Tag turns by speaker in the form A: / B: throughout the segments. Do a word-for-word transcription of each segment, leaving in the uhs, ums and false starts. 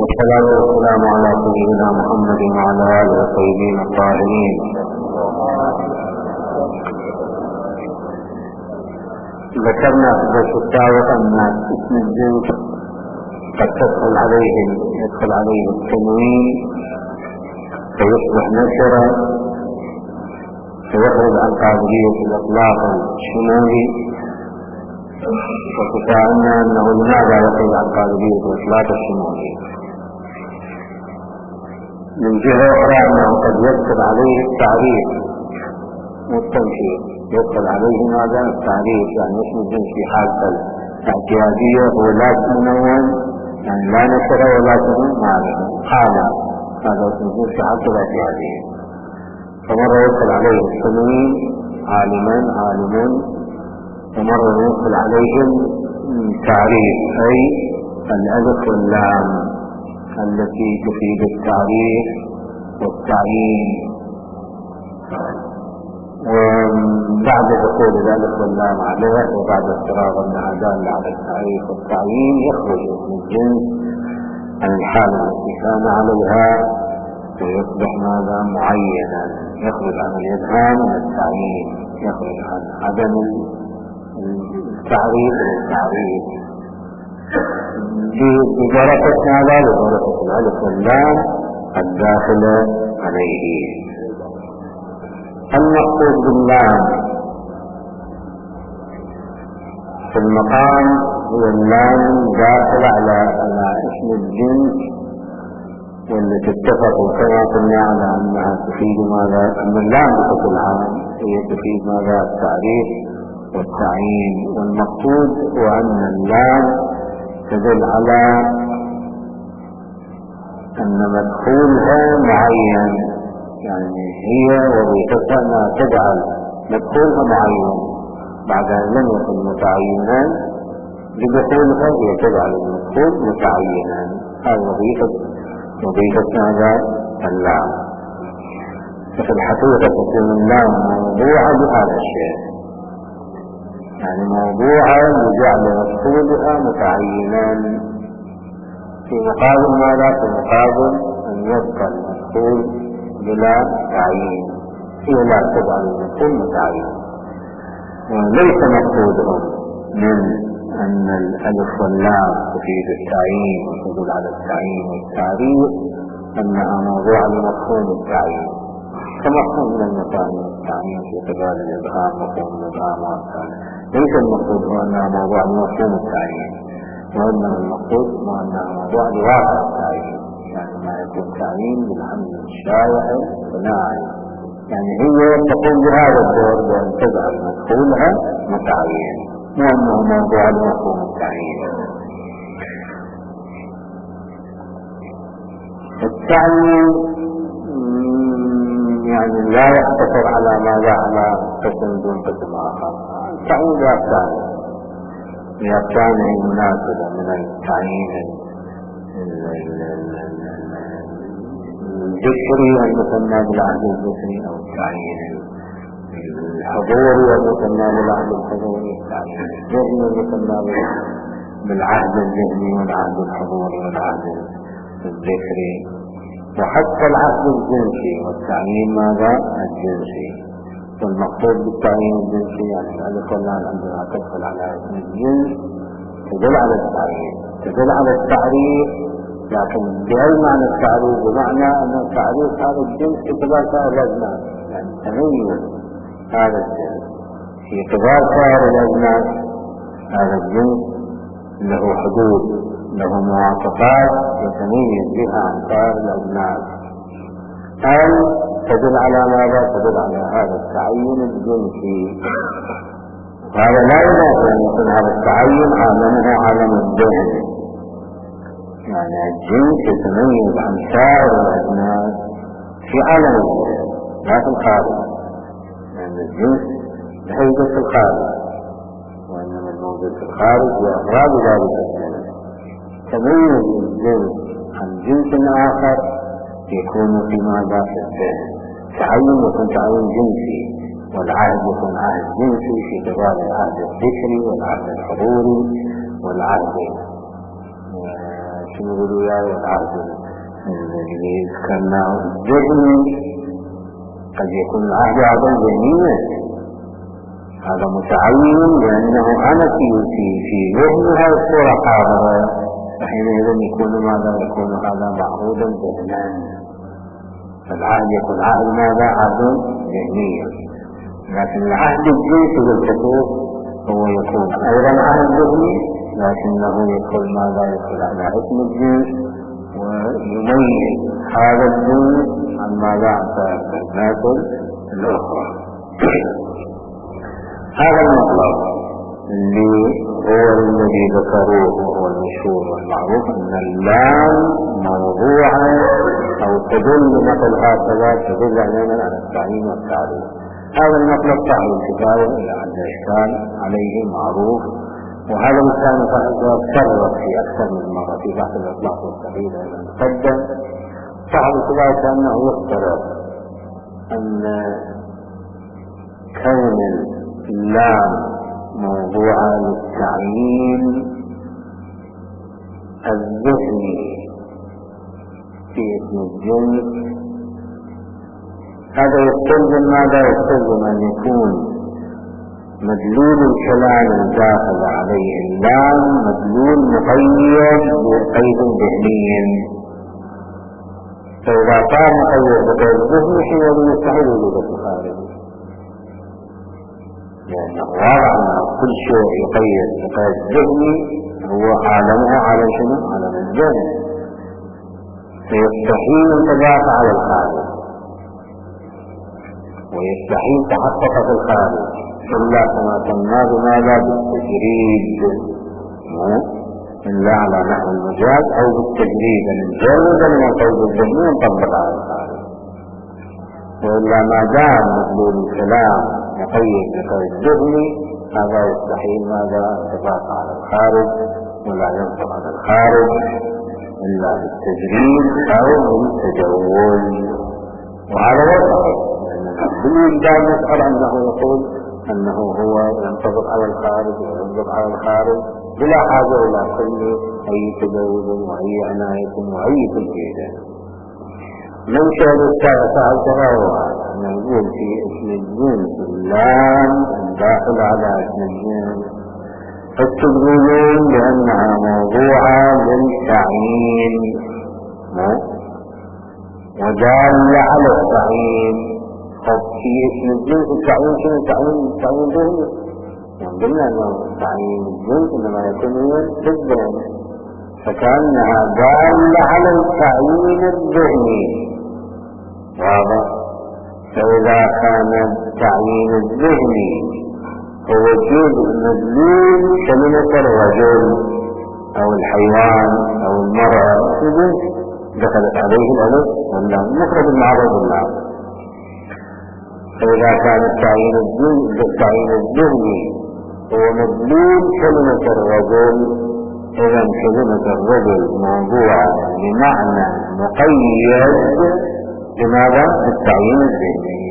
A: والصلاة والسلام على سيدنا محمد وعلى آله الطيبين الطاهرين. ذكرنا في الدرس السابق أن اسم الجنس قد تدخل عليهم يدخل عليه التنوين فيصبح نشرا فيخرج عن قابلية الإطلاق الشمولي، وتساءلنا أنه لماذا يخرج عن قابلية الإطلاق الشمولي. من جهة أخرى أنه قد يدخل عليه التعريف والتنكير، يدخل عليه ماذا التعريف، يعني اسم الجنس في حالة الاعتيادية هو لا منون، يعني لا نشر ولا تنون معرفة حالا، هذا اسم الجنس في حالة الاعتيادية. فمرة يدخل عليه التنوين عالما عالمون، ومرة يدخل عليهم تعريف أي الألف واللام التي تفيد التعريف والتعيين. وبعد دخول الألف واللام عليه وبعد افتراض أنها دالة على التعريف والتعيين يخرج اسم الجنس عن الحالة التي كان عليها ويصبح ماذا معينا، يخرج عن الإبهام من التعيين، يخرج عن عدم التعريف والتعريف بجرفة ماذا بجرفة الألف واللام الداخلة عليه. المقصود باللام في المقام هو اللام داخل على اسم الجنس، والتي اتفقوا كما قلنا على أنها تفيد ماذا، أن اللام بشكل عام هي تفيد ماذا التعريف والتعيين. والمقصود هو أن اللام تدل على أن مدخولها معين، يعني هي وظيفتها أنها تجعل مدخولها معين بعد أن لم يكن متعينا، بدخولها هي تجعل المدخول متعينا. هذه وظيفة وظيفة ماذا اللام. ففي الحقيقة تكون اللام موضوعة بهذا الشيء، يعني موضوعة لجعل مدخولها متعينا في مقابل ماذا، في مقابل أن يبقى المدخول بلا تعيين، هي لا تجعل المدخول متعين. وليس مقصودهم من أن الألف واللام تفيد التعيين وتدل على التعيين والتعريف أنها موضوع لمفهوم التعيين كمفهوم من المفاهيم التعيين في اعتبار الإبهام مفهوم الإبهام والتعيين. ليس المقصود هو أنها موضوع لمفهوم التعيين، وإنما المقصود هو أنها موضوع لواقع التعيين، يعني ما يكون تعيين بالحمل الشائع والناعي، يعني هي تقوم بهذا الدور بأن تجعل مدخولها متعين، وأنه موضوع لمفهوم التعيين. التعيين يعني لا يقتصر على ماذا، على قسم دون قسم آخر. التعيين بأركانه بأركانه المناسبة من التعيين الذكري المسمى بالعهد الذكري، أو التعيين الحضوري المسمى بالعهد الحضوري، التعيين الذهني المسمى بالعهد الذهني والعهد الحضوري والعهد الذكري، وحتى العهد الجنسي والتعيين ماذا الجنسي. والمقصود بالتعيين الجنسي يعني الألف واللام عندما تدخل على اسم الجنس تدل على التعيين، تدل على التعريف، لكن بأي معنى التعريف؟ بمعنى أن التعريف هذا الجنس في اعتبار سائر الأجناس، يعني تميز هذا الجنس في اعتبار سائر الأجناس. هذا الجنس له حدود، له مواصفات يتميز بها عن سائر الأجناس. هل تدل على ماذا؟ تدل على هذا التعيين الجنسي. هذا لا ينافي أن يكون هذا التعيين عالمه عالم الذهن، يعني الجنس يتميز عن سائر الأجناس في عالم الذهن لا في الخارج، لأن يعني الجنس لا يوجد في الخارج، وإنما الموجود في الخارج هو أفراد ذلك الجنس. تميز الجنس عن جنس آخر يكون في ماذا؟ في الذهن. تعين يكون تعين جنسي، والعهد يكون عهد جنسي في اعتبار العهد الذكري والعهد الحضوري والعهد شنو يقولوا يا العهد الذي ذكرناه الذهني قد يكون العهد هذا ذهنيا، هذا متعين لأنه أنا في في في ذهني هذه الصورة حاضرة، فحينئذ يكون ماذا؟ يكون هذا معهودا ذهنا، فالعهد يكون عهد ماذا؟ عهد ذهنيا. لكن العهد الجنسي بالخصوص هو يكون أيضا عهد ذهني، لكنه يدخل ماذا؟ يدخل على اسم الجنس ويميز هذا الجنس عن ماذا؟ عن الناس الأخرى. هذا المطلب اللي هو الذي ذكروه وهو المشهور والمعروف أن اللام موضوعة أو تدل مثل هكذا تدل علينا على التعيين والتعريف. هذا المطلب صاحب الكتاب إلى عند إشكال عليه معروف، وهذا الإنسان تكرر في أكثر من مرة في بحث الإطلاق والتقييد أيضا تقدم. صاحب الكتاب كأنه يفترض أن كون اللام موضوعة للتعيين الذهني في اسم الجنس، هذا يستلزم ماذا؟ يستلزم أن يكون مدلول الكلام الداخل عليه اللام مدلول مقيد بقيد ذهني، فإذا كان مقيد بقيد ذهني حينئذ يستحيل وجود الخارج، لأنه واضح أن كل شيء يقيد بقيد ذهني هو عالمه عالم شنو؟ عالم الذهن، فيستحيل انطباق على الخارج ويستحيل تحقق في الخارج إلا كما سماه بماذا؟ بالتجريد، إلا على نحو المجاز أو بالتجريد المجرد من القيد الذهني ينطبق على الخارج، وإلا ما دام مدلول الكلام مقيد بقيد ذهني هذا يستحيل ماذا؟ انطباق على الخارج، ولا ينطبق على الخارج إلا بالتجريد أو بالتجول. وهذا وضع بالوجدان نسأل أنه يقول أنه هو ينطبق على الخارج وينطبق على الخارج بلا حاجة إلى كل أي تجاوز وأي عناية وأي تلقيد. من شأن الساعة تراه أن يقول في اسم الجنس اللام الداخل على اسم الجنس فتقولون بأنها موضوعة للتعيين ودال على التعيين. قد في اسم الجنس التعيين شنو؟ التعيين التعيين ذهني، يعني قلنا أنه تعيين الجنس إنما يكون في الذهن، فكأنها دالة على التعيين الذهني. واضح؟ فإذا كان التعيين الذهني هو جزء مدلول كلمة الرجل أو الحيوان أو المرأة دخلت عليه الألف واللام مخرج المعرض اللام. فإذا كان التعيين الذهني هو مدلول كلمة الرجل، إذا كلمة الرجل موضوعة بمعنى مقيد بماذا؟ التعيين الذهني.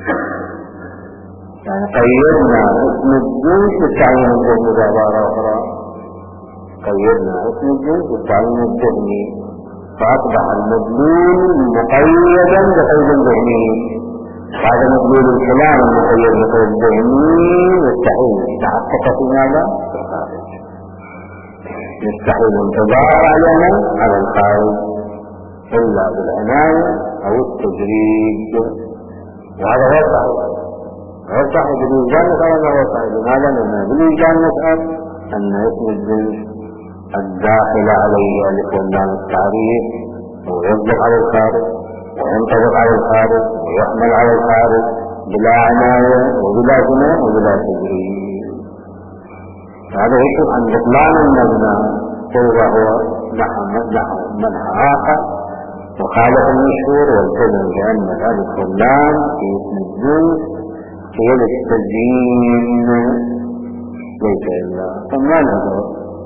A: يعني قيدنا اسم الجنس بالتعيين الذهني بعبارة أخرى، قيدنا اسم الجنس بالتعيين الذهني فأصبح المدلول مقيدا بقيد ذهني. هذا مدلول الكلام المقيد بقيد ذهني يستحيل تحقق في ماذا؟ في الخارج، يستحيل انتظار علينا على الخارج إلا بالعناية أو التجريد. وهذا هو صحيح، هو صحيح بالوجدان نسأل هو صحيح. لماذا؟ لأن بالوجدان نسأل أن اسم الجنس الداخل عليه ألف واللام التعريف هو يصدق على الخارج وينطبق على الخارج ويحمل على الخارج بلا عناية وبلا جناح وبلا تجريد. هذا يشوف عن بطلان المبنى فإذا هو نحو منحى آخر وخالف المشهور والتزم بأن الألف واللام في اسم الجنس هي للتزيين ليس إلا فما نظر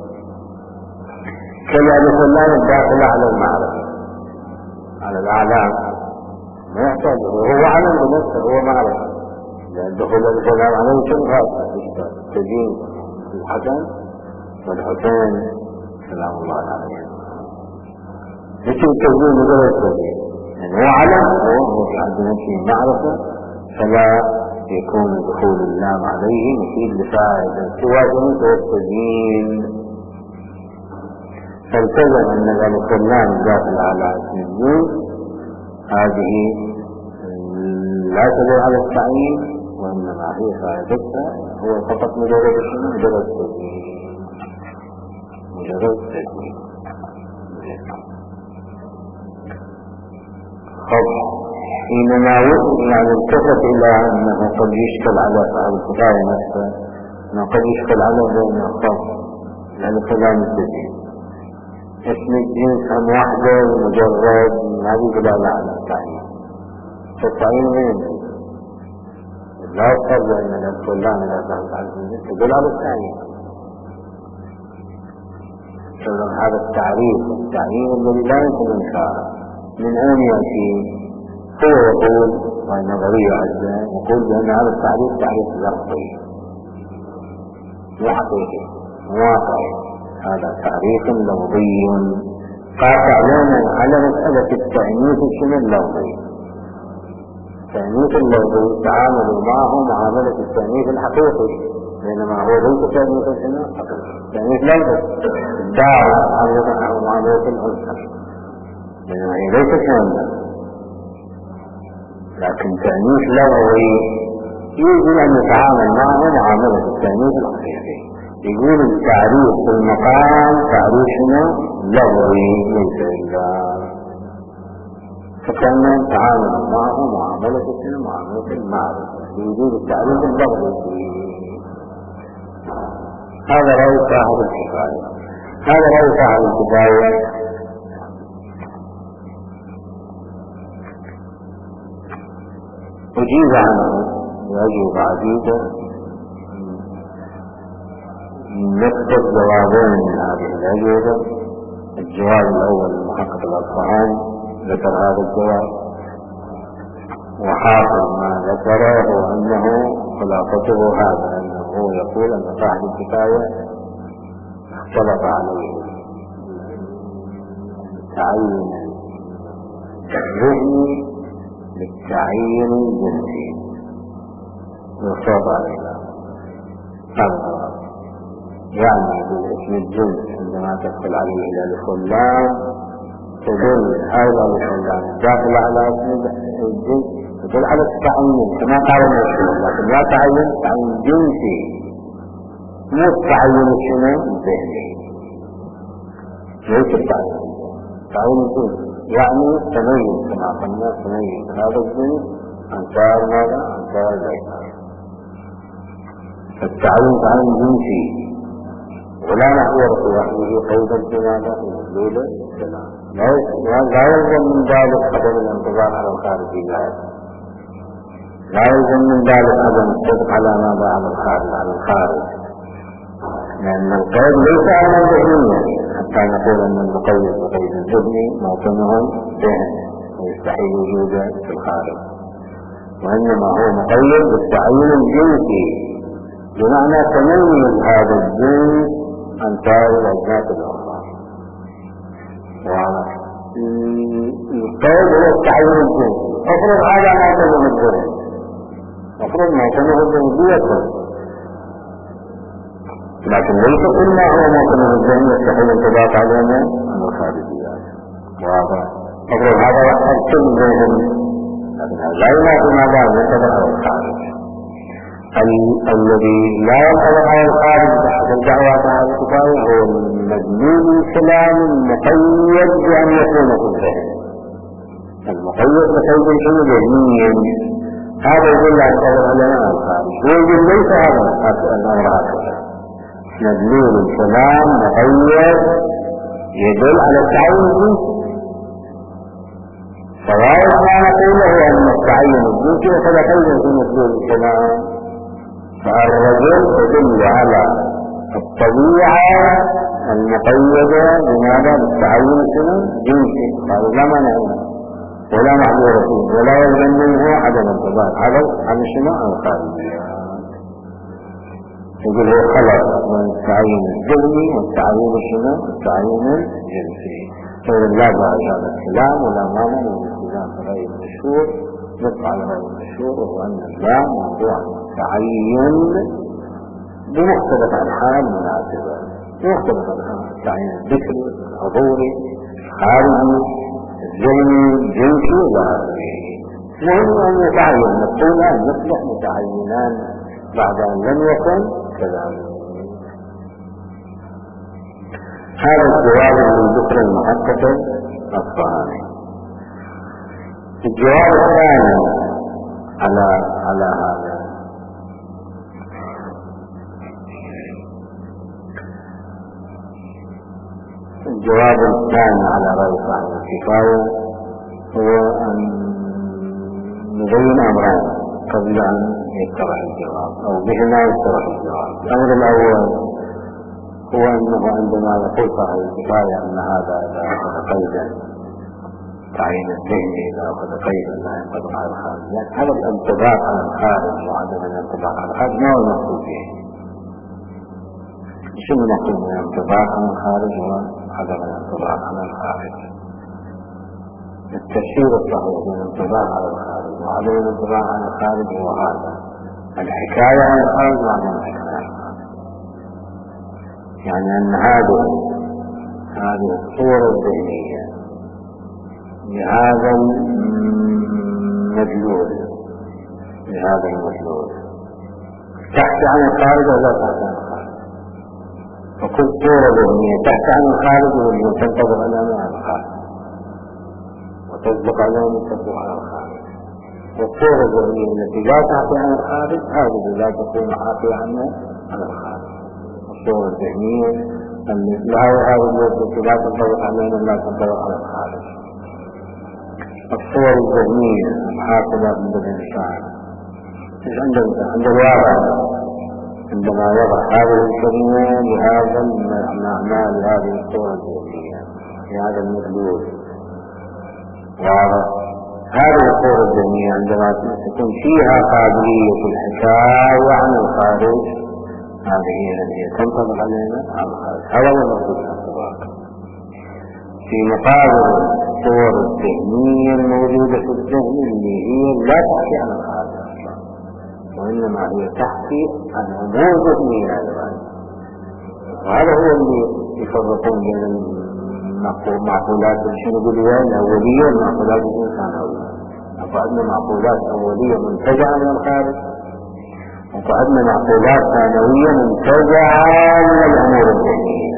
A: كالألف واللام الداخلة على المعرفة على الأعلام ما يحتاج، هو علم بنفسه هو معرفة، لأن دخول الألف واللام عليه كل خاصة التزيين الحسن والحسين سلام الله عليه. مثل التزوير مجرد التزوير يعني هو علم هو في عند نفسه معرفة فلا يكون دخول اللام عليه مفيد لفاعل سوى جنس والتزيين فالتزم أن ذلك اللام داخل على اسم الجنس هذه لا تدل على التعيين وإنما هي فائدتها هو فقط مجرد شنو مجرد التزيين مجرد التزيين حينما يعني التفت إلى أنه قد يشكل على صاحب الكفاية نفسه أنه قد يشكل على بين الخط لأن كلام التزيين اسم الجنس هم واحدة مجرد هذه دلالة على التعيين فالتعيين وين لا يفرض أن الكلام إذا كانت على الجنس تدل على التعيين فإذا هذا التعريف التعيين الذي لا يمكن إنكاره من أين يأتي هو يقول وهي نظرية عزة يقول بأن هذا التعريف تعريف لفظي مو حقيقي واقعي هذا تعريف لفظي قاطع لنا على مسألة التأنيث شنو اللفظي التأنيث اللفظي تعاملوا معه معاملة التأنيث الحقيقي بينما هو ليس تأنيث شنو تأنيث لفظي الدعوة معاملة الأنثى بينما هي ليست كاملة لكن تأنيث لغوي يجب أن يتعامل معه معاملة التأنيث الحقيقي يقول التعريف في المقام تعريف شنو لغوي ليس إلا فكان يتعامل معه معاملة شنو معاملة المعرفة يجب التعريف اللغوي هذا رأي صاحب الكفاية هذا رأي صاحب الكفاية أجيب عنه وأجيب عديدة نكتب جوابين من هذه الأجوبة الجواب الأول المحقق الأصفهاني ذكر هذا الجواب وحاصل ما ذكره وأنه خلاصته هذا أنه يقول أن صاحب الكفاية اختلط عليه تعين الذهني بالتعيين الجنسي يصاب عليها هذا يعني بالاسم الجنس عندما تدخل عليه إلى الخلان تدل هذا الخلان داخل على اسم الجنس تدل على التعيين كما قال المشهور لكن لا تعين تعيين جنسي مو التعيين الشنو الذهني ليس التعيين تعيين الجنسي يعني تميز كما قلنا تميز هذا الجنس عن سائر ماذا عن سائر الأشياء فالتعيين تعيين جنسي ولا نحور في وحده قيدا في ماذا في مدلول السلام لا يلزم من ذلك عدم الانتظار على الخارج لا يلزم من ذلك عدم الصدق على ماذا على الخارج على الخارج لأن القيد ليس على الذهنية حتى نقول أن المقيد بقيد الذهني موطنه ذهن ويستحيل وجوده في الخارج وإنما هو مقيد بالتعيين الجنسي بمعنى تميز هذا الجنس عن سائر الأجناس الأخرى القيد هو التعيين الجنسي افرض هذا موطنه الذهن افرض موطنه الذهن لكن ليس كل ما هو موطن الذهن يستحيل انطباق علينا عن الخارجيات واضح أفضل هذا يحصل كل ذهن لكن لا ينافي ما دام ينطبق على الخارج الذي لا ينطبق على الخارج بحث الدعوات على الكفاية هو المدلول الكلام المقيد بأن يكون في الذهن المقيد بقيد شيء ذهنيا هذا يدل على ينطبق علينا عن الخارج ويقول ليس هذا الأمر هكذا مدلول الكلام مقيد يدل على التعين الجنسي فغاية ما نقوله أن التعين الجنسي فلقيد في مدلول الكلام فالرجل يدل على الطبيعة المقيدة بماذا بالتعين الجنسي هذا لا مانع ولا معذور فيه ولا يلزم منه عدم الانضباط هذا عن شنو عن الخارجية يقول هو خلق من التعيين الذهني والتعيين الشنو التعيين الجنسي لا داعي هذا الكلام ولا مانع من التزام برأي المشهور. نطلع على رأي المشهور وهو أن اللام موضوع تعين بمختلف الحال مناسبة، بمختلف الحال تعين الذكر الحضوري الخارجي الذهني الجنسي وغيره. المهم أن يتعين نقول أن نصبح متعينان بعد أن لم يكن كذلك. هذا الجواب من ذكر المحقق الصهاني. الجواب الثاني على على هذا الجواب الثاني على رأي صاحب الكفاية هو أن نبين أمرين قبل أن يتضح الجواب أو بهما يتضح الجواب. الأمر الأول هو أنه عندما يقول صاحب الكفاية أن هذا إذا أخذ قيدا تعيين الذهن إذا أخذ قيدا لا ينطبق على الخارج، يعني هذا الانطباق على الخارج وعدم الانطباق على الخارج ما هو المقصود به؟ شنو المقصود من الانطباق على الخارج وعدم الانطباق على الخارج؟ التفسير الصحيح من الانطباق على الخارج وعدم الانطباق على الخارج هو هذا: الحكاية عن الخارج وعدم الحكاية عن الخارج. يعني أن هذه هذه الصورة الذهنية لهذا المدلول لهذا المدلول تحكي عن الخارج ولا تحكي عن الخارج؟ فكل صورة ذهنية تحكي عن الخارج واللي تنطبق على الخارج وتطبق على تطبق على الخارج. والصورة الذهنية التي لا تحكي عن الخارج هذه لا تكون حاكية عنها على الخارج. الصورة الذهنية هذه التي لا تنطبق علينا لا تنطبق على الخارج. الصور الذهنية الحاصلة عند الإنسان عند عند الواقع عندما يضع هذه الكلمة لهذا المعنى لهذه الصورة الذهنية لهذا المدلول. وهذه الصورة الذهنية عندما تكون فيها قابلية الحكاية عن الخارج هذه هي التي تنطبق علينا على الخارج. هذا هو المقصود من الانطباق. في مقابل الصور الذهنية الموجودة في الذهن اللي هي لا تحكي عن الخارج أصلا وإنما هي تحكي عن أمور ذهنية أيضا. وهذا هو اللي يفرقون بين المعقولات الشنوبية الأولية والمعقولات الإنسانية. فعندنا معقولات أولية منتجعة من الخارج وعندنا معقولات ثانوية منتجعة من الأمور الذهنية.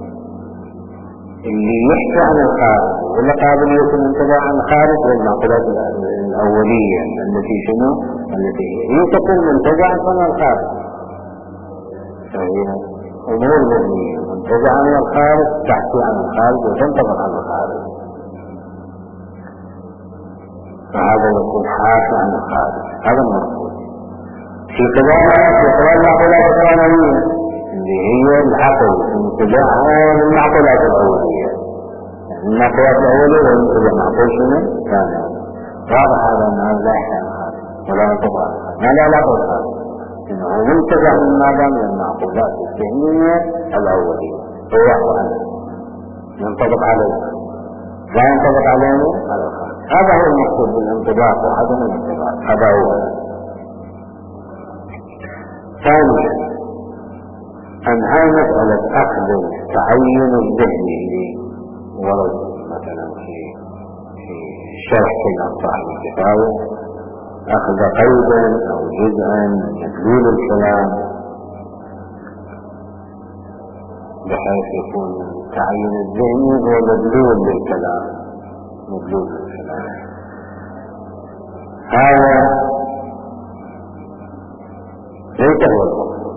A: اللي يحكي عن الخارج ولا قابلية المنتجع عن الخارج والمعقولات الأولية التي شنو التي هي تكون منتجعة من الخارج. فهي أمور ذهنية منتجعة من الخارج تحكي عن الخارج وتنطبق على الخارج. فهذا يكون حاكي عن الخارج. هذا المقصود. في كلام في كلام المعقولات الثانوية اللي هي العقل انتباهها للمعقولات الأولية. المعقولات الأولية وانتباه معقول شنو؟ ثاني. واضح هذا أن هذا لا يحتاج هذا ولا ينطبق ما لا لا هذا إنه منتبه من ماذا من المعقولات الذهنية الأولية فهو عنه ينطبق عليه لا ينطبق عليه على الخارج. هذا هو المقصود بالانطباق وعدم الانطباق. هذا هو. ثانيا أن هاي مسألة أخذ التعين الذهني اللي ورد مثلا في في شرح صاحب الكفاية أخذ قيدا أو جزءا من مدلول الكلام بحيث يكون التعين الذهني هو مدلول للكلام مدلول للكلام. هذا ليس هو المقصود.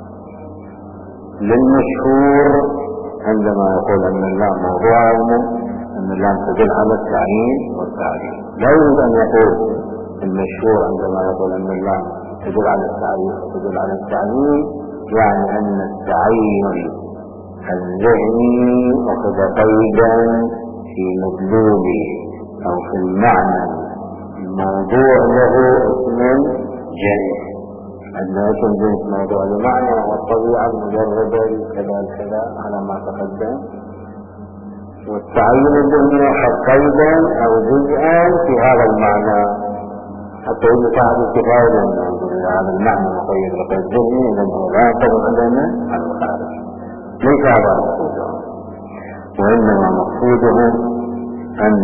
A: للمشهور عندما يقول أن اللام موضوع علمه أن اللام تدل على التعيين والتعيين. لا يريد أن يقول المشهور عندما يقول أن اللام تدل على التعيين وتدل على التعيين يعني أن التعيين الذهني أخذ قيدا في مدلوله أو في المعنى الموضوع له اسم جنس. عندما يكون جنس موضوع المعنى والطبيعة المجردة كذا كذا على ما تقدم والتعين الذهني يأخذ قيدا أو جزءا في هذا المعنى حتى يجب صاحب الكفاية لأنه هذا المعنى مقيد بقيد الذهني لأنه لا ينطبق علينا على الخارج. ليس هذا مقصوده، وإنما مقصوده أن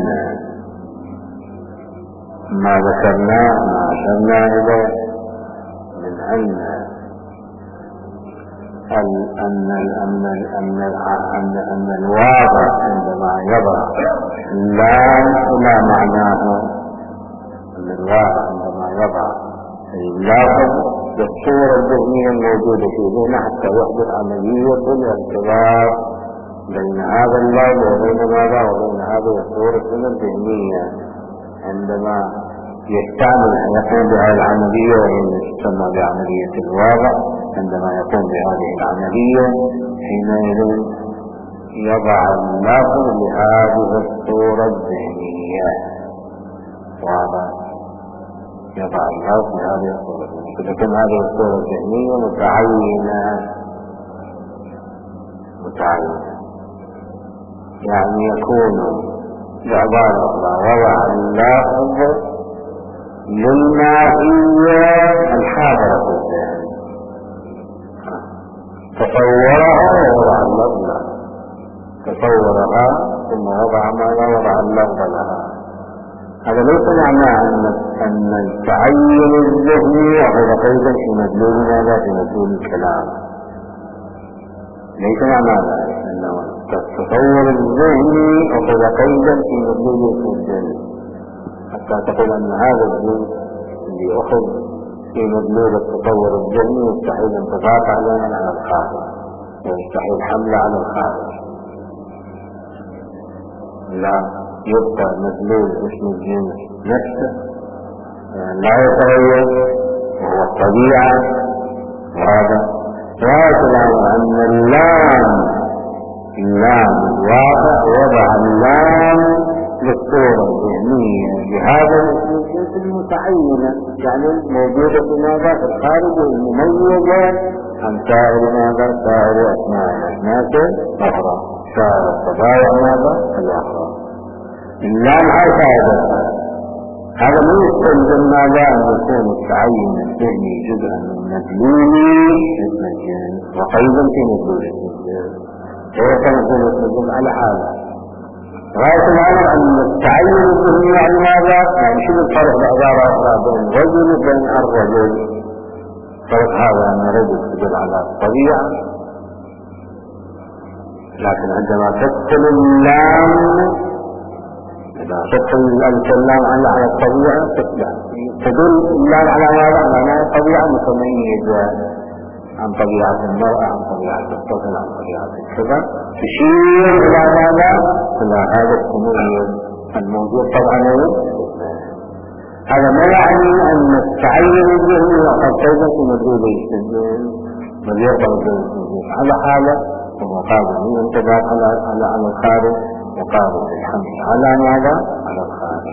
A: ما ذكرناه ما أشرنا إليه من أن أن أن أن أن أن أن الواضح عندما يضع اللام إلى معناه، أن الواضح عندما يضع اللافظ بالصورة الذهنية الموجودة في ذهنه حتى يحدث عملية الارتباط بين هذا اللفظ وبين ماذا وبين هذه الصورة الذهنية. عندما يستعمل أن يقوم بهذه العملية وهي تسمى بعملية الواضع، عندما يقوم بهذه العملية حينئذ يضع اللفظ لهذه الصورة الذهنية. واضح؟ يضع اللفظ لهذه الصورة الذهنية. تكون هذه الصورة الذهنية متعينة متعينة يعني يكون بعبارة أخرى وضع اللفظ للمائية الحاضرة في الذهن، تصورها ووضع اللفظ لها، تصورها ثم وضع ماذا وضع اللفظ لها. هذا ليس معناه أن أن التعين الذهني يأخذ قيدا في مدلول ماذا في مدلول الكلام، ليس معناه ذلك أنه التصور الذهني أخذ قيدا في مدلول الذهن حتى تقول أن هذا الجزء اللي أخذ في مدلول التطور الذهني يستحيل انطباق عليه على الخارج ويستحيل حمله على الخارج. لا، يبقى مدلول اسم الجنس نفسه لا يتغير وهو الطبيعة. وهذا رأيت الآن أن اللام اللام الواقع وضع اللام للصورة الذهنية لهذا الاسم الجنس المتعينة، يعني موجودة في ماذا في الخارج المميزة عن سائر ماذا سائر أسماء الأجناس الأخرى، سائر الطبائع ماذا الأخرى. اللام هذا هذا من يستلزم ماذا أن يكون التعين الذهني جزءا من مدلول اسم الجنس وقيدا في مدلول اسم الجنس، كيف نكون اسم الجنس على حاله. رأيت الآن أن التعين الذهني يعني ماذا؟ يعني شنو الفرق بعبارة أخرى بين الرجل وبين الرجل؟ فرق هذا أن الرجل تدل على الطبيعة، لكن عندما تدخل اللام إذا تدخل الكلام على على الطبيعة تدل اللام على ماذا؟ على طبيعة متميزة عن طبيعة المرأة، عن طبيعة الطفل، عن طبيعة الكبر، تشير إلى ماذا؟ إلى هذا التميز الموجود طبعا. هذا ما يعني أن التعين الذهني وقد كيف في مدلول السجن مدير مدلول السجن على حالة ومقابل من انتباه على على على الخارج وقابل الحمل على ماذا؟ على الخارج.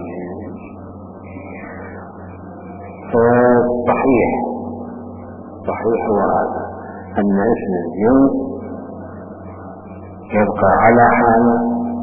A: صحيح صحيح هو هذا أن اسم الجنس يبقى على حاله،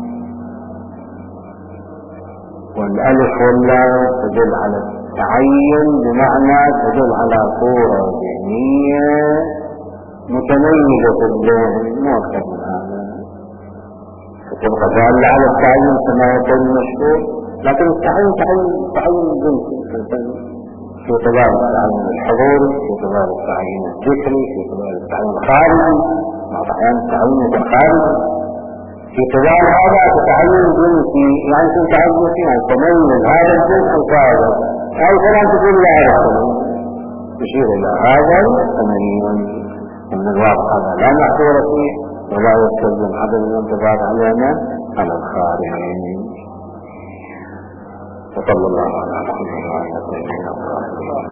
A: والألف واللام تدل على التعين بمعنى تدل على صورة ذهنية متميزة في الذهن مو أكثر من هذا، فتبقى دالة على التعين كما يقول المشهور. لكن التعين تعين تعين الجنس في اعتبار التعين الحضوري، في اعتبار التعين الذكري، في اعتبار التعين الخارجي، مع أحيانا التعين الخارجي. في اعتبار هذا التعين الجنسي يعني في تعين جنسي يعني تميز هذا الجنس أو هذا أي كلام تقول لا هذا تشير إلى هذا التميز. ومن الواقع هذا لا محصور فيه ولا يستلزم عدم الانتباه علينا على الخارج. وصلى الله على محمد وعلى آله وصحبه.